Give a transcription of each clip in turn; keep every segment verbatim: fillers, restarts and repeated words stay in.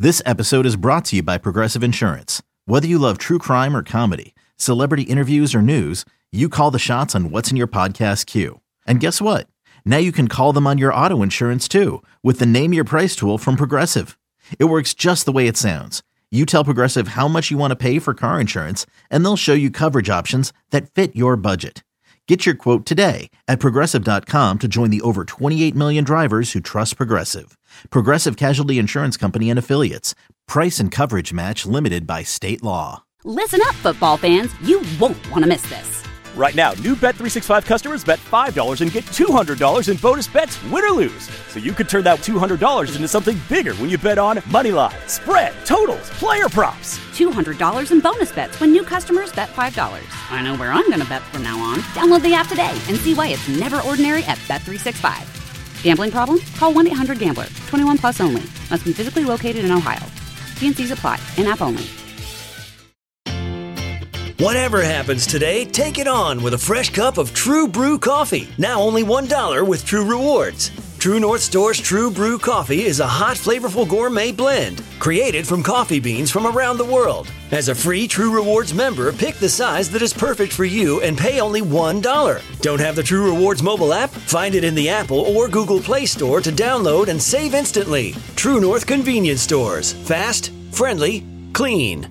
This episode is brought to you by Progressive Insurance. Whether you love true crime or comedy, celebrity interviews or news, you call the shots on what's in your podcast queue. And guess what? Now you can call them on your auto insurance too with the Name Your Price tool from Progressive. It works just the way it sounds. You tell Progressive how much you want to pay for car insurance, and they'll show you coverage options that fit your budget. Get your quote today at Progressive dot com to join the over twenty-eight million drivers who trust Progressive. Progressive Casualty Insurance Company and Affiliates. Price and coverage match limited by state law. Listen up, football fans. You won't want to miss this. Right now, new Bet three sixty-five customers bet five dollars and get two hundred dollars in bonus bets, win or lose. So you could turn that two hundred dollars into something bigger when you bet on moneyline, spread, totals, player props. two hundred dollars in bonus bets when new customers bet five dollars. I know where I'm going to bet from now on. Download the app today and see why it's never ordinary at Bet three sixty-five. Gambling problem? Call one eight hundred gambler. twenty-one plus only. Must be physically located in Ohio. T and C's apply. In-app only. Whatever happens today, take it on with a fresh cup of True Brew coffee. Now only one dollar with True Rewards. True North Store's True Brew coffee is a hot, flavorful gourmet blend created from coffee beans from around the world. As a free True Rewards member, pick the size that is perfect for you and pay only one dollar. Don't have the True Rewards mobile app? Find it in the Apple or Google Play Store to download and save instantly. True North Convenience Stores. Fast, friendly, clean.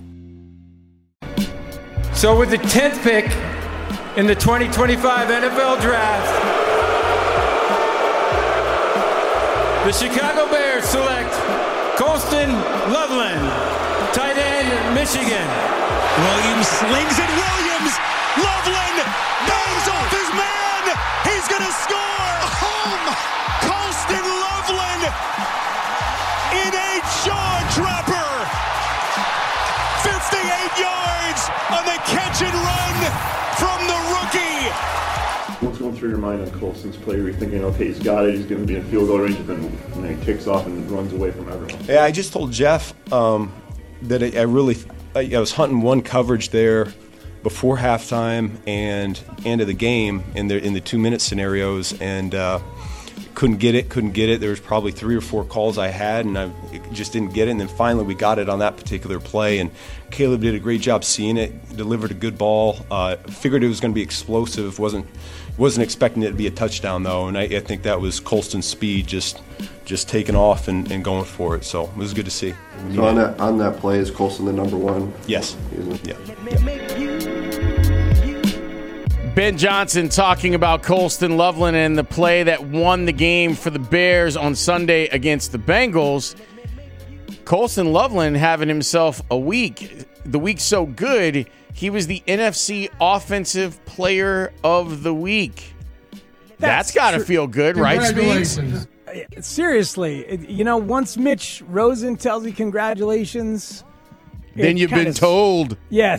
So with the tenth pick in the twenty twenty-five N F L Draft, the Chicago Bears select Colston Loveland, tight end, Michigan. Williams slings it. Williams, Loveland, bangs off his man. He's going to score. Home, Colston Loveland in a jaw dropper. fifty-eight yards on the catch and run from the rookie. What's going through your mind on Colston's play? You're thinking, okay, he's got it, he's going to be in field goal range, and then, and then he kicks off and runs away from everyone. Yeah, I just told Jeff um, that I, I really, I, I was hunting one coverage there before halftime and end of the game in the in the two minute scenarios, and uh, couldn't get it, couldn't get it. There was probably three or four calls I had, and I just didn't get it. And then finally we got it on that particular play, and Caleb did a great job seeing it, delivered a good ball. Uh, figured it was going to be explosive. wasn't wasn't expecting it to be a touchdown though, and I, I think that was Colston's speed just just taking off and, and going for it. So it was good to see. So on that on that play, is Colston the number one? Yes. Yeah. Ben Johnson talking about Colston Loveland and the play that won the game for the Bears on Sunday against the Bengals. Colston Loveland having himself a week. The week so good, he was the N F C Offensive Player of the Week. That's, That's got to tr- feel good, right, Speaks? Seriously, you know, once Mitch Rosen tells you congratulations, then you've been told. Yeah.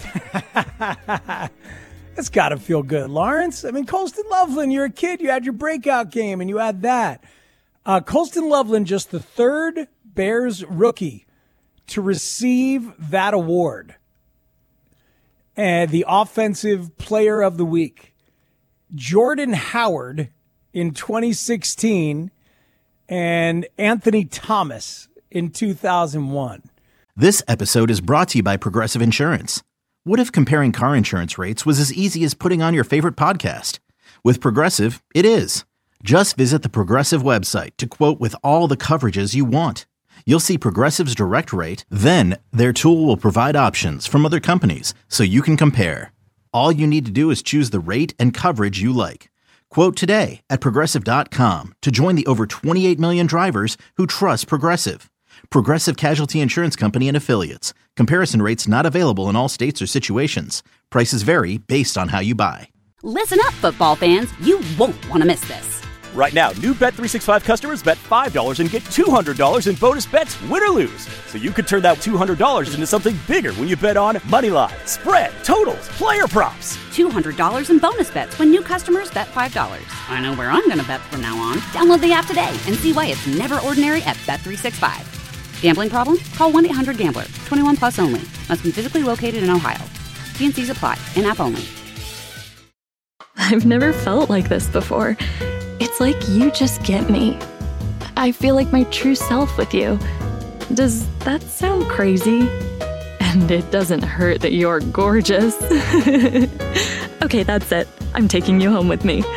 It's got to feel good, Lawrence. I mean, Colston Loveland, you're a kid. You had your breakout game, and you had that. Uh, Colston Loveland, just the third Bears rookie to receive that award. And the Offensive Player of the Week. Jordan Howard in twenty sixteen and Anthony Thomas in two thousand one. This episode is brought to you by Progressive Insurance. What if comparing car insurance rates was as easy as putting on your favorite podcast? With Progressive, it is. Just visit the Progressive website to quote with all the coverages you want. You'll see Progressive's direct rate, then their tool will provide options from other companies so you can compare. All you need to do is choose the rate and coverage you like. Quote today at Progressive dot com to join the over twenty-eight million drivers who trust Progressive. Progressive Casualty Insurance Company and Affiliates. Comparison rates not available in all states or situations. Prices vary based on how you buy. Listen up, football fans. You won't want to miss this. Right now, new Bet three sixty-five customers bet five dollars and get two hundred dollars in bonus bets, win or lose. So you could turn that two hundred dollars into something bigger when you bet on moneyline, spread, totals, player props. two hundred dollars in bonus bets when new customers bet five dollars. I know where I'm going to bet from now on. Download the app today and see why it's never ordinary at Bet three sixty-five. Gambling problem? Call one eight hundred gambler. twenty-one plus only. Must be physically located in Ohio. T and C's apply. In-app only. I've never felt like this before. It's like you just get me. I feel like my true self with you. Does that sound crazy? And it doesn't hurt that you're gorgeous. Okay, that's it. I'm taking you home with me.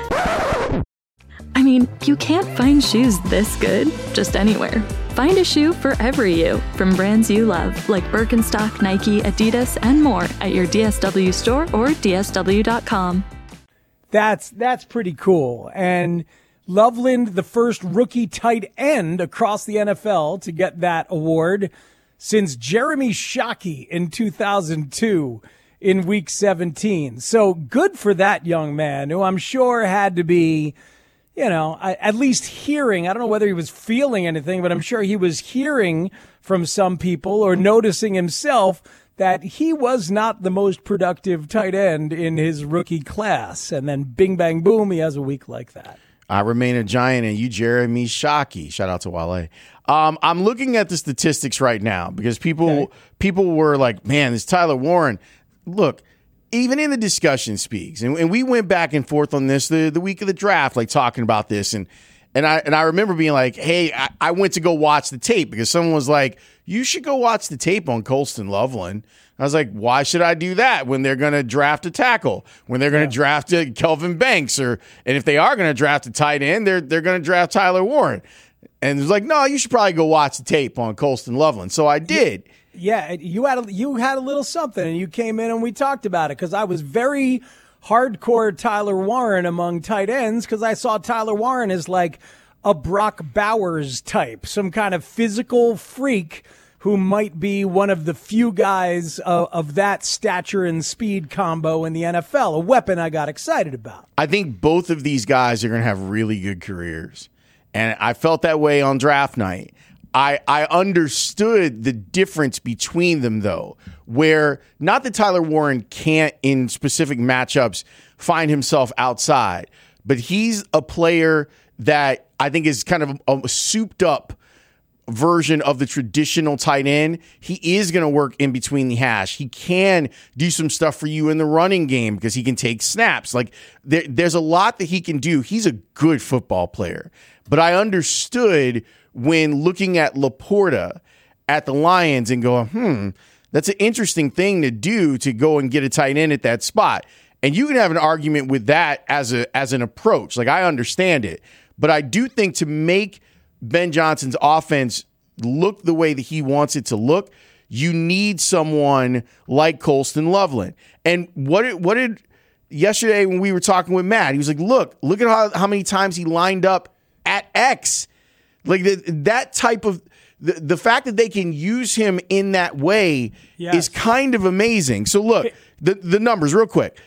I mean, you can't find shoes this good just anywhere. Find a shoe for every you from brands you love, like Birkenstock, Nike, Adidas, and more at your D S W store or D S W dot com. That's that's pretty cool. And Loveland, the first rookie tight end across the N F L to get that award since Jeremy Shockey in two thousand two in week seventeen. So good for that young man, who I'm sure had to be, you know, at least hearing. I don't know whether he was feeling anything, but I'm sure he was hearing from some people or noticing himself that he was not the most productive tight end in his rookie class. And then bing, bang, boom, he has a week like that. I remain a giant, and you, Jeremy Shockey. Shout out to Wale. Um, I'm looking at the statistics right now because people okay. people were like, man, this Tyler Warren. Look, even in the discussion speaks, and, and we went back and forth on this the, the week of the draft, like talking about this. And and I and I remember being like, hey, I, I went to go watch the tape because someone was like, you should go watch the tape on Colston Loveland. I was like, why should I do that when they're going to draft a tackle, when they're going to yeah. draft a Kelvin Banks, or and if they are going to draft a tight end, they're they're going to draft Tyler Warren. And it was like, no, you should probably go watch the tape on Colston Loveland. So I did. Yeah, you had a, you had a little something, and you came in and we talked about it because I was very hardcore Tyler Warren among tight ends because I saw Tyler Warren as like a Brock Bowers type, some kind of physical freak who might be one of the few guys uh, of that stature and speed combo in the N F L, a weapon I got excited about. I think both of these guys are going to have really good careers, and I felt that way on draft night. I, I understood the difference between them, though, where not that Tyler Warren can't, in specific matchups, find himself outside, but he's a player that I think is kind of a, a souped-up version of the traditional tight end. He is going to work in between the hash. He can do some stuff for you in the running game because he can take snaps. Like there, there's a lot that he can do. He's a good football player. But I understood when looking at Laporta at the Lions and going, hmm, that's an interesting thing to do to go and get a tight end at that spot. And you can have an argument with that as a as an approach. Like I understand it. But I do think to make Ben Johnson's offense look the way that he wants it to look, you need someone like Colston Loveland. And what did, what did yesterday when we were talking with Matt, he was like, look, look at how, how many times he lined up at X. Like the, that type of the, the fact that they can use him in that way yes. is kind of amazing. So look, the, the numbers real quick.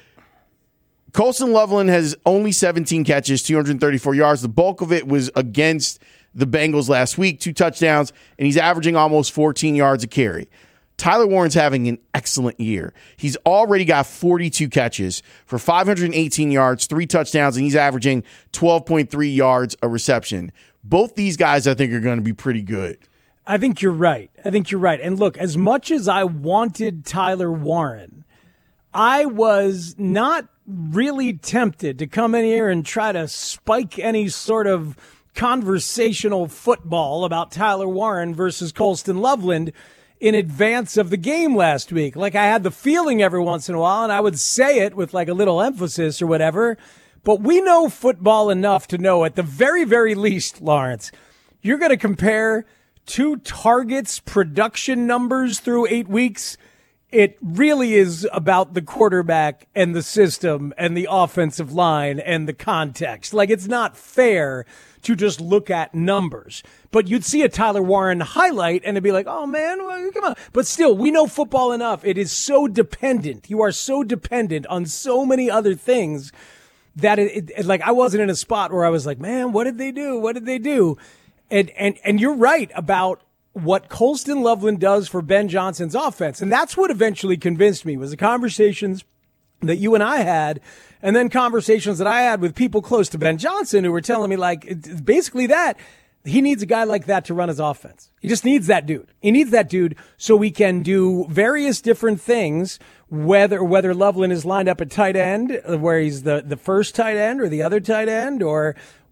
Colston Loveland has only seventeen catches, two hundred thirty-four yards. The bulk of it was against the Bengals last week, two touchdowns, and he's averaging almost fourteen yards a carry. Tyler Warren's having an excellent year. He's already got forty-two catches for five hundred eighteen yards, three touchdowns, and he's averaging twelve point three yards a reception. Both these guys, I think, are going to be pretty good. I think you're right. I think you're right. And look, as much as I wanted Tyler Warren, I was not really tempted to come in here and try to spike any sort of conversational football about Tyler Warren versus Colston Loveland in advance of the game last week. Like I had the feeling every once in a while, and I would say it with like a little emphasis or whatever, but we know football enough to know at the very, very least, Lawrence, you're going to compare two targets production numbers through eight weeks. It really is about the quarterback and the system and the offensive line and the context. Like it's not fair to just look at numbers. But you'd see a Tyler Warren highlight and it'd be like, oh, man, well, come on. But still, we know football enough. It is so dependent. You are so dependent on so many other things that it, it like I wasn't in a spot where I was like, man, what did they do? What did they do? And and and you're right about what Colston Loveland does for Ben Johnson's offense. And that's what eventually convinced me was the conversations that you and I had, and then conversations that I had with people close to Ben Johnson who were telling me, like, it's basically that he needs a guy like that to run his offense. He just needs that dude. He needs that dude so we can do various different things, whether whether Loveland is lined up at tight end, where he's the, the first tight end or the other tight end, or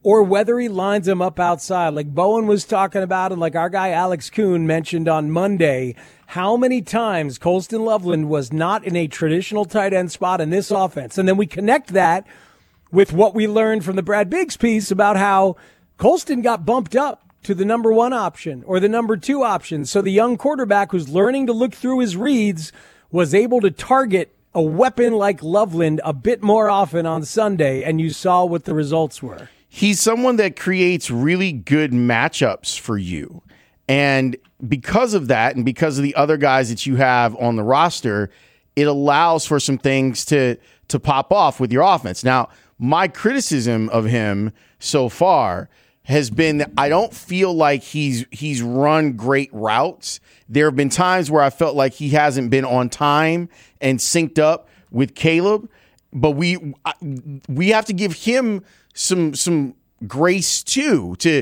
or whether he lines him up outside. Like Bowen was talking about, and like our guy Alex Kuhn mentioned on Monday, how many times Colston Loveland was not in a traditional tight end spot in this offense. And then we connect that with what we learned from the Brad Biggs piece about how Colston got bumped up to the number one option or the number two option. So the young quarterback who's learning to look through his reads was able to target a weapon like Loveland a bit more often on Sunday, and you saw what the results were. He's someone that creates really good matchups for you. And because of that, and because of the other guys that you have on the roster, it allows for some things to, to pop off with your offense. Now, my criticism of him so far has been that I don't feel like he's he's run great routes. There have been times where I felt like he hasn't been on time and synced up with Caleb, but we we have to give him some some grace too, to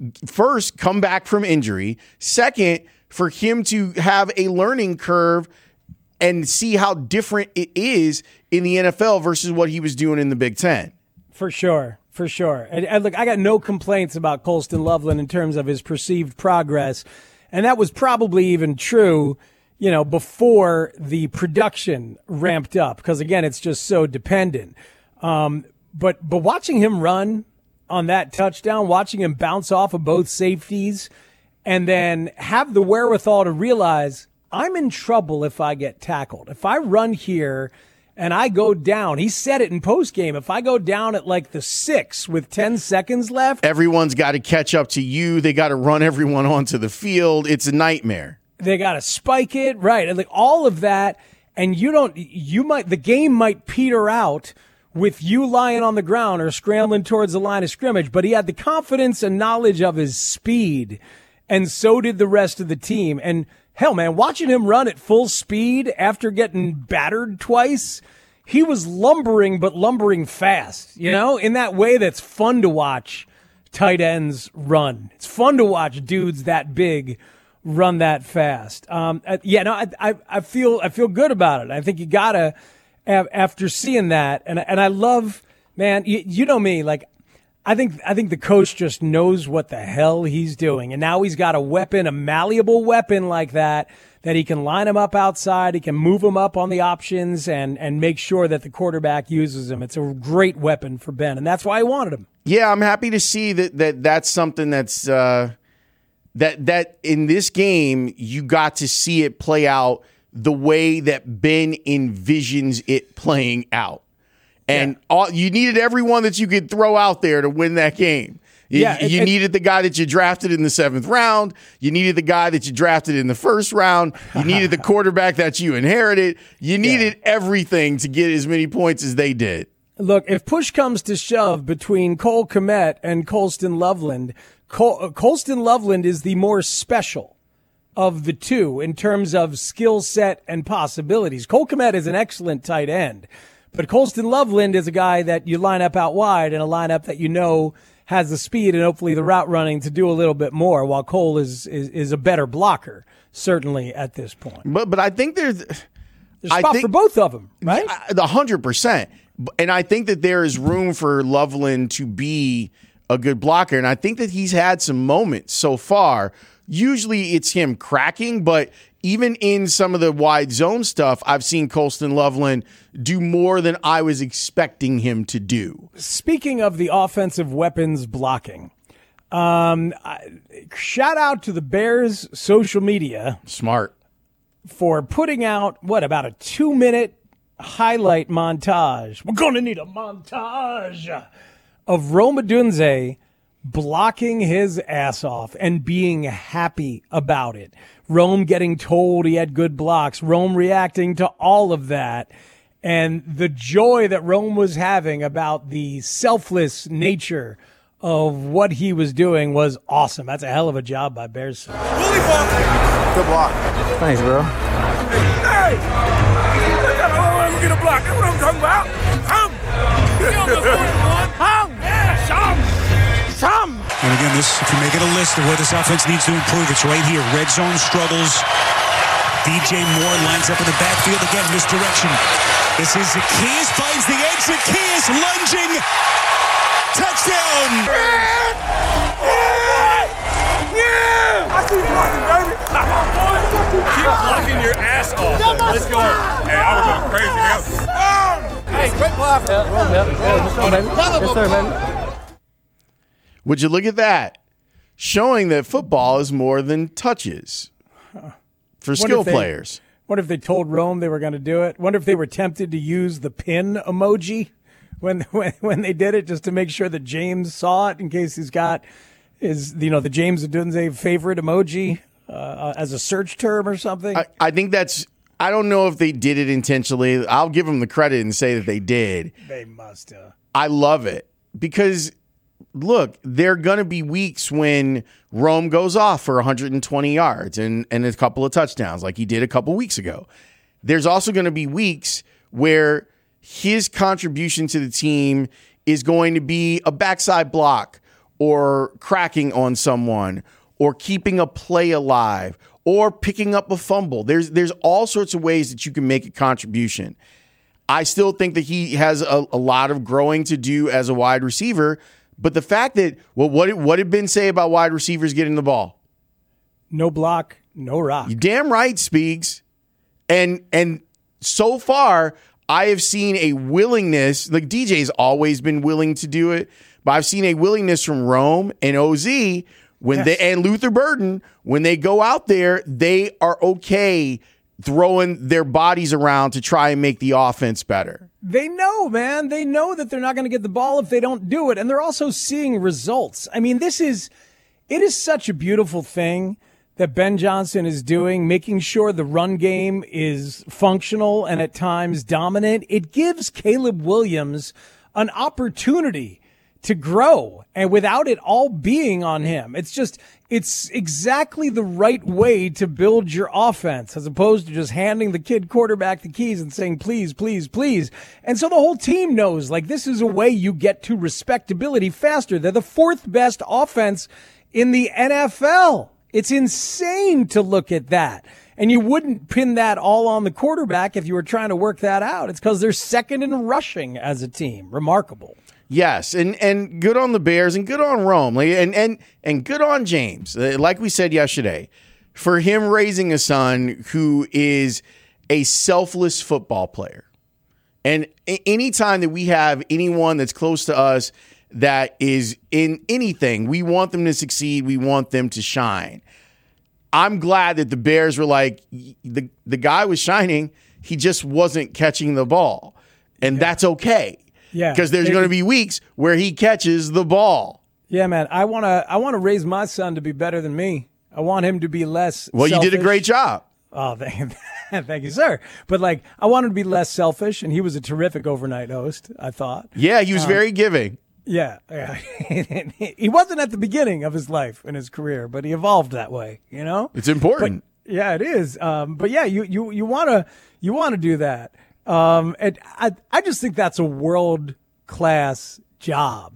first come back from injury, second for him to have a learning curve and see how different it is in the N F L versus what he was doing in the Big Ten. For sure. For sure. And, and look, I got no complaints about Colston Loveland in terms of his perceived progress. And that was probably even true, you know, before the production ramped up, because again, it's just so dependent. Um, but, but watching him run on that touchdown, watching him bounce off of both safeties, and then have the wherewithal to realize I'm in trouble if I get tackled. If I run here and I go down, he said it in postgame, if I go down at like the six with ten seconds left, everyone's got to catch up to you. They got to run everyone onto the field. It's a nightmare. They got to spike it, right? And like all of that, and you don't, you might, the game might peter out with you lying on the ground or scrambling towards the line of scrimmage, but he had the confidence and knowledge of his speed, and so did the rest of the team. And hell, man, watching him run at full speed after getting battered twice, he was lumbering, but lumbering fast, you know, in that way that's fun to watch tight ends run. It's fun to watch dudes that big run that fast. Um, yeah, no, I, I, I feel, I feel good about it. I think you gotta, after seeing that, and and I love, man, you, you know me, like, I think I think the coach just knows what the hell he's doing. And now he's got a weapon, a malleable weapon like that, that he can line him up outside. He can move him up on the options and, and make sure that the quarterback uses him. It's a great weapon for Ben, and that's why I wanted him. Yeah, I'm happy to see that, that that's something that's uh, that that in this game you got to see it play out the way that Ben envisions it playing out. And yeah. all, you needed everyone that you could throw out there to win that game. You, yeah, it, you it, needed the guy that you drafted in the seventh round. You needed the guy that you drafted in the first round. You needed the quarterback that you inherited. You needed yeah. everything to get as many points as they did. Look, if push comes to shove between Cole Kmet and Colston Loveland, Col- uh, Colston Loveland is the more special of the two in terms of skill set and possibilities. Cole Kmet is an excellent tight end. But Colston Loveland is a guy that you line up out wide in a lineup that you know has the speed and hopefully the route running to do a little bit more, while Cole is is, is a better blocker, certainly at this point. But but I think there's, there's a spot think, for both of them, right? A hundred percent. And I think that there is room for Loveland to be a good blocker. And I think that he's had some moments so far. Usually it's him cracking, but even in some of the wide zone stuff, I've seen Colston Loveland do more than I was expecting him to do. Speaking of the offensive weapons blocking, um, shout out to the Bears social media. Smart. For putting out, what, about a two-minute highlight montage. We're going to need a montage of Rome Odunze blocking his ass off and being happy about it. Rome getting told he had good blocks. Rome reacting to all of that. And the joy that Rome was having about the selfless nature of what he was doing was awesome. That's a hell of a job by Bears. Good block. Thanks, bro. Hey! Let me get a block. That's what I'm talking about. Come! Come! Yeah, some! Some! And again, this, if you make it a list of where this offense needs to improve, it's right here. Red zone struggles. D J Moore lines up in the backfield again. Misdirection. This is Zacchaeus, finds the edge. Zacchaeus lunging. Touchdown! I see you blocking, baby. Keep blocking your ass off. Let's go. Hey, I was going crazy. Man. Hey, quick clap. Yes, sir, baby. Would you look at that? Showing that football is more than touches for skill they, players. What if they told Rome they were going to do it? What if they were tempted to use the pin emoji when, when when they did it, just to make sure that James saw it in case he's got his, you know, the James Odunze favorite emoji uh, as a search term or something? I, I think that's, I don't know if they did it intentionally. I'll give them the credit and say that they did. They must have. I love it because, look, there are going to be weeks when Rome goes off for one hundred twenty yards and, and a couple of touchdowns like he did a couple weeks ago. There's also going to be weeks where his contribution to the team is going to be a backside block or cracking on someone or keeping a play alive or picking up a fumble. There's, there's all sorts of ways that you can make a contribution. I still think that he has a, a lot of growing to do as a wide receiver. But the fact that, well, what did, what did Ben say about wide receivers getting the ball? No block, no rock. You damn right, Speaks. And and so far, I have seen a willingness, like D J's always been willing to do it, but I've seen a willingness from Rome and O Z when yes. they and Luther Burden, when they go out there, they are okay throwing their bodies around to try and make the offense better. They know, man. They know that they're not going to get the ball if they don't do it. And they're also seeing results. I mean, this is, it is such a beautiful thing that Ben Johnson is doing, making sure the run game is functional and at times dominant. It gives Caleb Williams an opportunity to grow, and without it all being on him. It's just, it's exactly the right way to build your offense, as opposed to just handing the kid quarterback the keys and saying, please, please, please. And so the whole team knows, like, this is a way you get to respectability faster. They're the fourth best offense in the N F L. It's insane to look at that. And you wouldn't pin that all on the quarterback if you were trying to work that out. It's because they're second in rushing as a team. Remarkable. Yes, and, and good on the Bears and good on Rome and, and, and good on James. Like we said yesterday, for him raising a son who is a selfless football player. And anytime that we have anyone that's close to us that is in anything, we want them to succeed. We want them to shine. I'm glad that the Bears were like, the, the guy was shining. He just wasn't catching the ball. And yeah. that's okay. Yeah, because there's going to be weeks where he catches the ball. Yeah, man. I want to. I want to raise my son to be better than me. I want him to be less. Well, selfish. You did a great job. Oh, thank, thank you, sir. But like, I want him to be less selfish, and he was a terrific overnight host, I thought. Yeah, he was um, very giving. Yeah, yeah. He wasn't at the beginning of his life and his career, but he evolved that way. You know, it's important. But, yeah, it is. Um, but yeah, you you you want to you want to do that. Um, and I, I just think that's a world-class job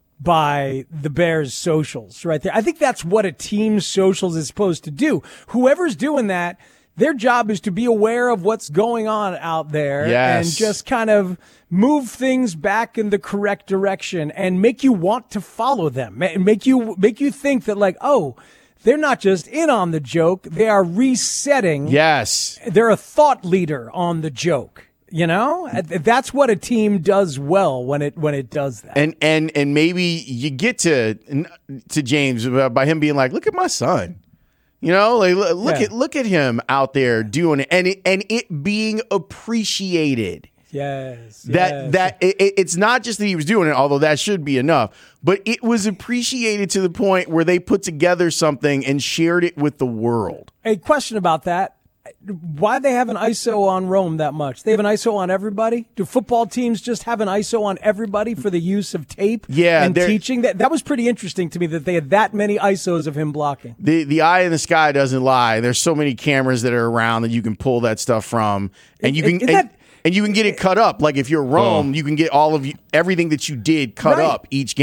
by the Bears socials right there. I think that's what a team's socials is supposed to do. Whoever's doing that, their job is to be aware of what's going on out there yes. and just kind of move things back in the correct direction and make you want to follow them, make you, make you think that like, oh, they're not just in on the joke, they are resetting. Yes. They're a thought leader on the joke. You know, that's what a team does well when it when it does that. And and and maybe you get to to James by him being like, "Look at my son," you know, like look yeah. at look at him out there doing it, and it, and it being appreciated. Yes, that yes. that it, it's not just that he was doing it, although that should be enough, but it was appreciated to the point where they put together something and shared it with the world. A question about that. Why they have an I S O on Rome that much? They have an I S O on everybody? Do football teams just have an I S O on everybody for the use of tape yeah, and teaching? That that was pretty interesting to me that they had that many I S Os of him blocking. The the eye in the sky doesn't lie. There's so many cameras that are around that you can pull that stuff from, and you can and, that, and you can get it cut up. Like if you're Rome, oh. you can get all of you, everything that you did cut right, up each game. Right, right.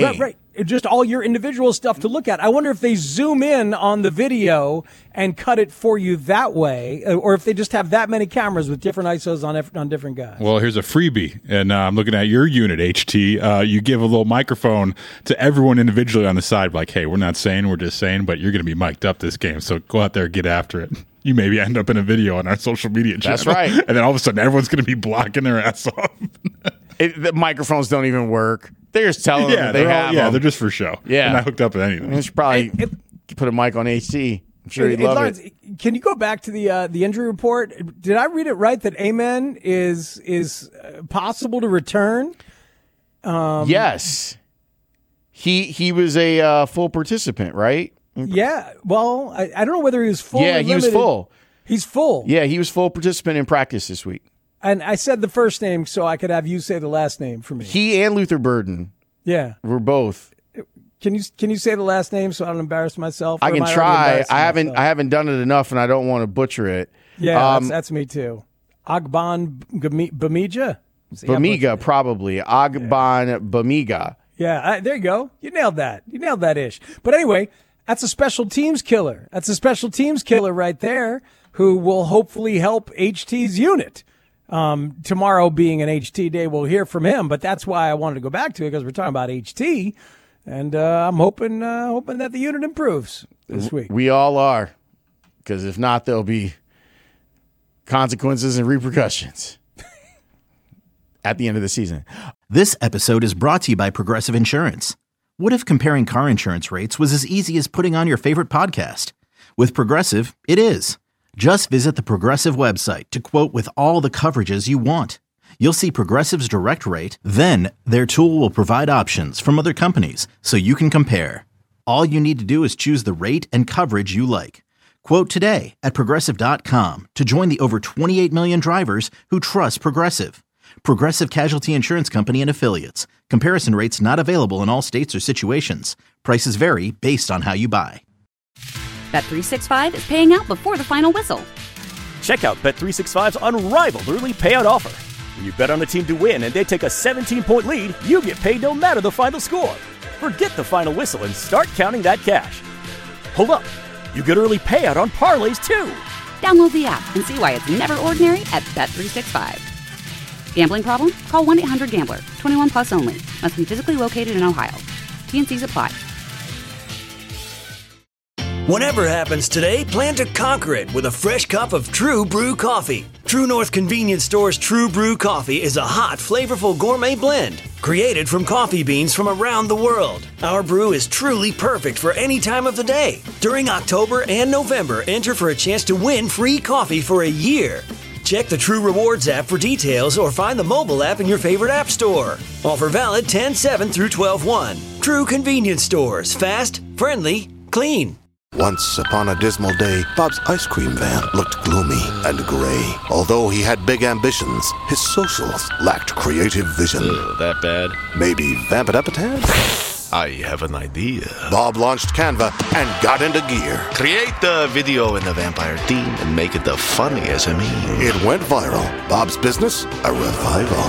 just all your individual stuff to look at. I wonder if they zoom in on the video and cut it for you that way, or if they just have that many cameras with different I S Os on on different guys. Well, here's a freebie, and uh, I'm looking at your unit, H T. Uh, you give a little microphone to everyone individually on the side, like, hey, we're not saying, we're just saying, but you're going to be mic'd up this game, so go out there and get after it. You maybe end up in a video on our social media channel. That's right. And then all of a sudden, everyone's going to be blocking their ass off. It, the microphones don't even work. They're just telling them yeah, that they they're have all, Yeah, them. they're just for show. Yeah. They're not hooked up with anything. You should probably It- put a mic on H T. I'm sure he'd Hey, love Lawrence, it. Can you go back to the uh, the injury report? Did I read it right that Amen is is uh, possible to return? Um, Yes. He he was a uh, full participant, right? Yeah. Well, I, I don't know whether he was full. Yeah, or he was limited. full. He's full. Yeah, he was full participant in practice this week. And I said the first name so I could have you say the last name for me. He and Luther Burden Yeah. were both. Can you can you say the last name so I don't embarrass myself? I Or can am already try. embarrassing I haven't myself? I haven't done it enough, and I don't want to butcher it. Yeah, Um, that's, that's me too. Agban Gami- Bamija. See, I Bamiga, butchered it. probably. Agban Bamiga. Yeah, I, there you go. You nailed that. You nailed that ish. But anyway, that's a special teams killer. That's a special teams killer right there who will hopefully help H T's unit. Um, tomorrow being an H T day, we'll hear from him. But that's why I wanted to go back to it because we're talking about H T, and uh, I'm hoping uh, hoping that the unit improves this week. We all are, because if not, there'll be consequences and repercussions at the end of the season. This episode is brought to you by Progressive Insurance. What if comparing car insurance rates was as easy as putting on your favorite podcast? With Progressive, it is. Just visit the Progressive website to quote with all the coverages you want. You'll see Progressive's direct rate, then their tool will provide options from other companies so you can compare. All you need to do is choose the rate and coverage you like. Quote today at Progressive dot com to join the over twenty-eight million drivers who trust Progressive. Progressive Casualty Insurance Company and Affiliates. Comparison rates not available in all states or situations. Prices vary based on how you buy. Bet three sixty-five is paying out before the final whistle. Check out Bet three sixty-five's unrivaled early payout offer. When you bet on a team to win and they take a seventeen-point lead, you get paid no matter the final score. Forget the final whistle and start counting that cash. Hold up. You get early payout on parlays, too. Download the app and see why it's never ordinary at Bet three sixty-five. Gambling problem? Call one eight hundred gambler. twenty-one plus only. Must be physically located in Ohio. T N Cs apply. Whatever happens today, plan to conquer it with a fresh cup of True Brew coffee. True North Convenience Store's True Brew coffee is a hot, flavorful gourmet blend created from coffee beans from around the world. Our brew is truly perfect for any time of the day. During October and November, enter for a chance to win free coffee for a year. Check the True Rewards app for details or find the mobile app in your favorite app store. Offer valid ten seven through twelve one. True Convenience Stores. Fast, friendly, clean. Once upon a dismal day, Bob's ice cream van looked gloomy and gray. Although he had big ambitions, his socials lacked creative vision. Ugh, that bad? Maybe vamp it up a tad? I have an idea. Bob launched Canva and got into gear. Create the video in the vampire theme and make it the funniest I mean. It went viral. Bob's business, a revival.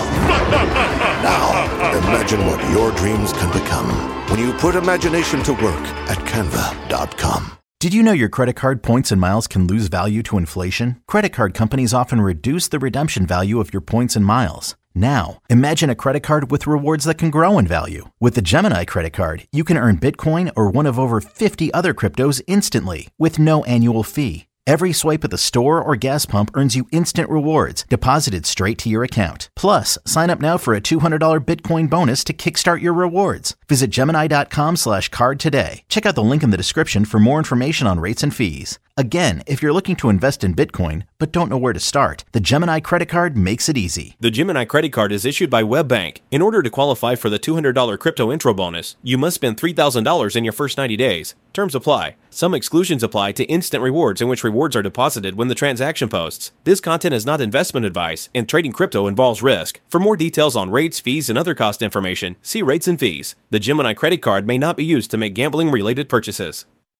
Now, imagine what your dreams can become when you put imagination to work at canva dot com. Did you know your credit card points and miles can lose value to inflation? Credit card companies often reduce the redemption value of your points and miles. Now, imagine a credit card with rewards that can grow in value. With the Gemini credit card, you can earn Bitcoin or one of over fifty other cryptos instantly with no annual fee. Every swipe at the store or gas pump earns you instant rewards deposited straight to your account. Plus, sign up now for a two hundred dollars Bitcoin bonus to kickstart your rewards. Visit Gemini.com slash card today. Check out the link in the description for more information on rates and fees. Again, if you're looking to invest in Bitcoin but don't know where to start, the Gemini credit card makes it easy. The Gemini credit card is issued by WebBank. In order to qualify for the two hundred dollars crypto intro bonus, you must spend three thousand dollars in your first ninety days. Terms apply. Some exclusions apply to instant rewards in which rewards are deposited when the transaction posts. This content is not investment advice, and trading crypto involves risk. For more details on rates, fees, and other cost information, see rates and fees. The Gemini credit card may not be used to make gambling-related purchases.